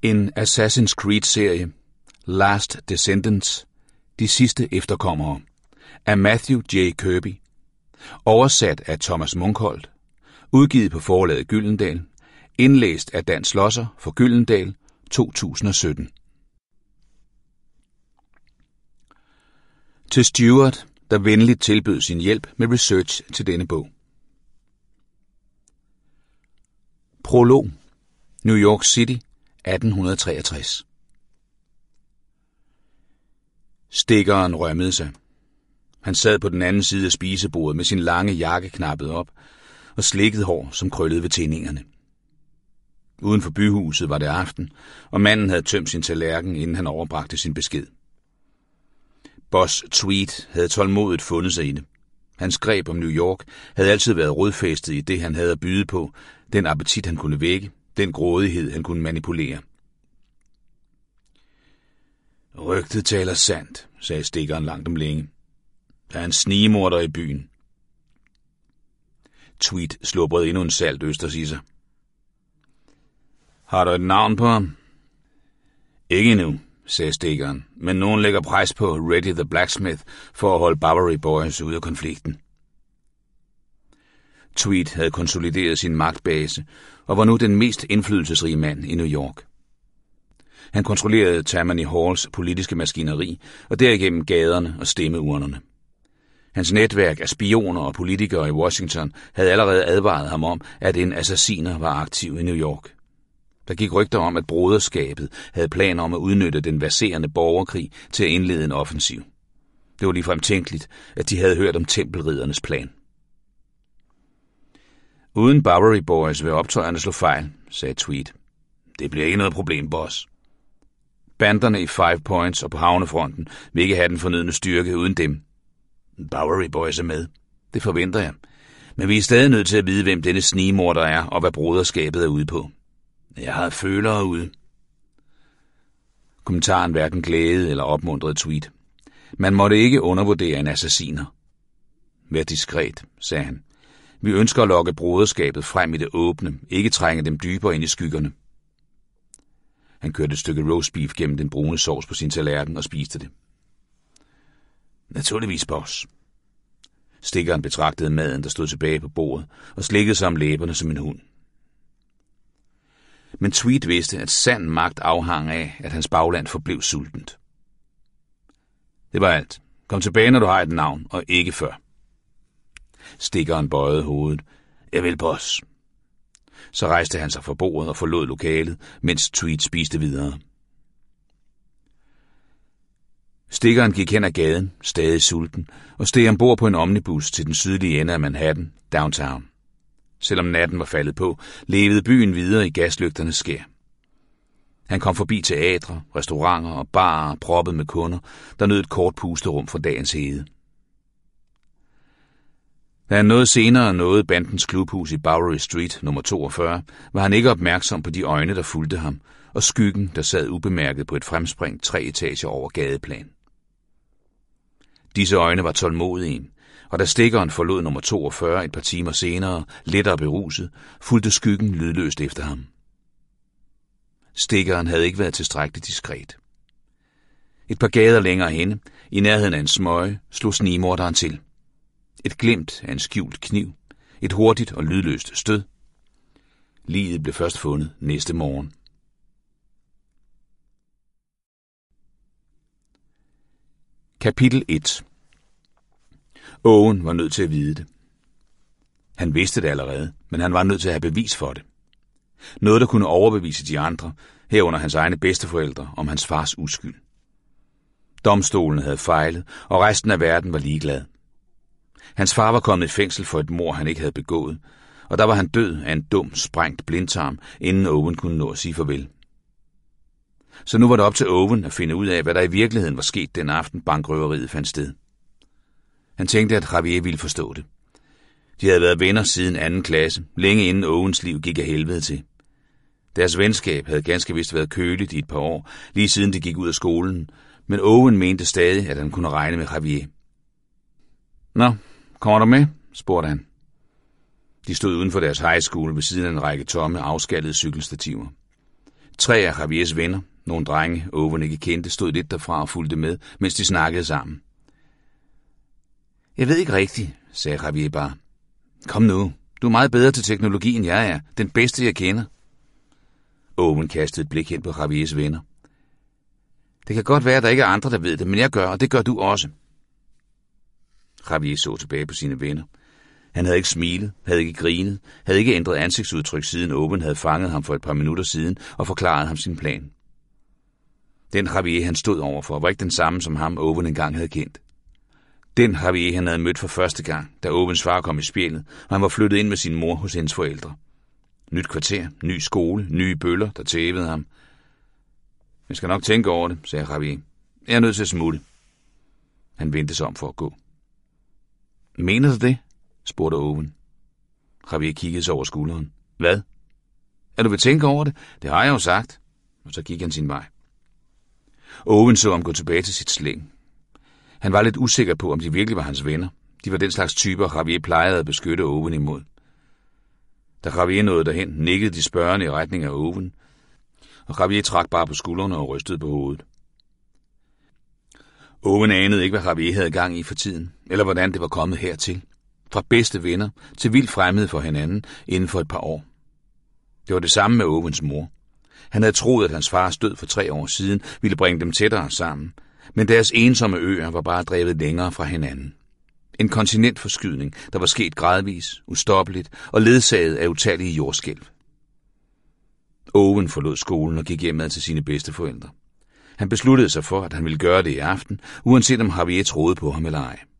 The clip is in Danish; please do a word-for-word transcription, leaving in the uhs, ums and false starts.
En Assassin's Creed-serie, Last Descendants, De sidste efterkommere, af Matthew J. Kirby, oversat af Thomas Munkholdt, udgivet på forlaget Gyldendal, indlæst af Dan Schlosser for Gyldendal to tusind og sytten. Til Stuart, der venligt tilbød sin hjælp med research til denne bog. Prolog. New York City, atten treogtres. Stikkeren rømmede sig. Han sad på den anden side af spisebordet med sin lange jakke knappet op og slikket hår, som krøllede ved tændingerne. Uden for byhuset var det aften, og manden havde tømt sin tallerken, inden han overbragte sin besked. Boss Tweed havde tålmodigt fundet sig i det. Hans greb om New York havde altid været rodfæstet i det, han havde at byde på, den appetit, han kunne vække, den grådighed, han kunne manipulere. Rygtet taler sandt, sagde stikkeren langt om længe. Der er en snigemorder i byen. Tweed slubrede endnu en salt østers i sig. Har du et navn på ham? Ikke endnu, sagde stikkeren, men nogen lægger pres på Reddy the Blacksmith for at holde Bowery Boys ude af konflikten. Tweed havde konsolideret sin magtbase og var nu den mest indflydelsesrige mand i New York. Han kontrollerede Tammany Halls politiske maskineri og derigennem gaderne og stemmeurnerne. Hans netværk af spioner og politikere i Washington havde allerede advaret ham om, at en assassiner var aktiv i New York. Der gik rygter om, at broderskabet havde planer om at udnytte den verserende borgerkrig til at indlede en offensiv. Det var ligefrem tænkeligt, at de havde hørt om tempelriddernes plan. Uden Bowery Boys vil optøjerne slå fejl, sagde Tweed. Det bliver ikke noget problem, boss. Banderne i Five Points og på havnefronten vil ikke have den fornødne styrke uden dem. Bowery Boys er med. Det forventer jeg. Men vi er stadig nødt til at vide, hvem denne snigemorder er, og hvad broderskabet er ude på. Jeg har følere ude. Kommentaren hverken glædede eller opmuntrede Tweed. Man måtte ikke undervurdere en assassiner. Vær diskret, sagde han. Vi ønsker at lokke broderskabet frem i det åbne, ikke trænge dem dybere ind i skyggerne. Han kørte et stykke roast beef gennem den brune sovs på sin tallerken og spiste det. Naturligvis, boss. Stikkeren betragtede maden, der stod tilbage på bordet, og slikkede sig om læberne som en hund. Men Tweed vidste, at sand magt afhang af, at hans bagland forblev sultent. Det var alt. Kom tilbage, når du har et navn, og ikke før. Stikkeren bøjede hovedet. Jeg vil, boss. Så rejste han sig fra bordet og forlod lokalet, mens Tweed spiste videre. Stikkeren gik hen ad gaden, stadig sulten, og steg ombord på en omnibus til den sydlige ende af Manhattan, downtown. Selvom natten var faldet på, levede byen videre i gaslygternes skær. Han kom forbi teatre, restauranter og barer proppet med kunder, der nød et kort pusterum fra dagens hede. Da han nåede senere nåede bandens klubhus i Bowery Street nummer toogfyrre, var han ikke opmærksom på de øjne, der fulgte ham, og skyggen, der sad ubemærket på et fremspring tre etager over gadeplan. Disse øjne var tålmodige, og da stikkeren forlod nummer toogfyrre et par timer senere, lettere beruset, fulgte skyggen lydløst efter ham. Stikkeren havde ikke været tilstrækkeligt diskret. Et par gader længere henne, i nærheden af en smøge, slog snigemorderen til. Et glimt af en skjult kniv, et hurtigt og lydløst stød. Liget blev først fundet næste morgen. Kapitel et. Owen var nødt til at vide det. Han vidste det allerede, men han var nødt til at have bevis for det. Noget, der kunne overbevise de andre, herunder hans egne bedsteforældre, om hans fars uskyld. Domstolen havde fejlet, og resten af verden var ligeglad. Hans far var kommet i fængsel for et mord, han ikke havde begået, og der var han død af en dum, sprængt blindtarm, inden Owen kunne nå at sige farvel. Så nu var det op til Owen at finde ud af, hvad der i virkeligheden var sket den aften, bankrøveriet fandt sted. Han tænkte, at Javier ville forstå det. De havde været venner siden anden klasse, længe inden Owens liv gik af helvede til. Deres venskab havde ganske vist været køligt i et par år, lige siden de gik ud af skolen, men Owen mente stadig, at han kunne regne med Javier. Nå, kommer du med? Spurgte han. De stod uden for deres high school ved siden af en række tomme, afskallede cykelstativer. Tre af Javiers venner, nogle drenge, Owen ikke kendte, stod lidt derfra og fulgte med, mens de snakkede sammen. Jeg ved ikke rigtigt, sagde Javier bare. Kom nu, du er meget bedre til teknologi, end jeg er. Den bedste, jeg kender. Owen kastede et blik hen på Javiers venner. Det kan godt være, at der ikke er andre, der ved det, men jeg gør, og det gør du også. Javier så tilbage på sine venner. Han havde ikke smilet, havde ikke grinet, havde ikke ændret ansigtsudtryk, siden Owen havde fanget ham for et par minutter siden og forklaret ham sin plan. Den Javier, han stod overfor, var ikke den samme, som ham Owen engang havde kendt. Den Javier, han havde mødt for første gang, da Owens far kom i spjældet, og han var flyttet ind med sin mor hos hendes forældre. Nyt kvarter, ny skole, nye bøller, der tævede ham. Jeg skal nok tænke over det, sagde Javier. Jeg er nødt til at smutte. Han vendte sig om for at gå. Mener du det? Spurgte Owen. Javier kiggede sig over skulderen. Hvad? Er du ved at tænke over det? Det har jeg jo sagt. Og så gik han sin vej. Owen så ham gå tilbage til sit slæng. Han var lidt usikker på, om de virkelig var hans venner. De var den slags typer, Javier plejede at beskytte Owen imod. Da Javier nåede derhen, nikkede de spørgende i retning af Owen, og Javier trak bare på skuldrene og rystede på hovedet. Owen anede ikke, hvad Javier havde gang i for tiden, eller hvordan det var kommet hertil. Fra bedste venner til vildt fremmede for hinanden inden for et par år. Det var det samme med Owens mor. Han havde troet, at hans fars død for tre år siden ville bringe dem tættere sammen, men deres ensomme øer var bare drevet længere fra hinanden. En kontinentforskydning, der var sket gradvis, ustoppeligt og ledsaget af utallige jordskælv. Owen forlod skolen og gik hjemad til sine bedsteforældre. Han besluttede sig for, at han ville gøre det i aften, uanset om Javier troede på ham eller ej.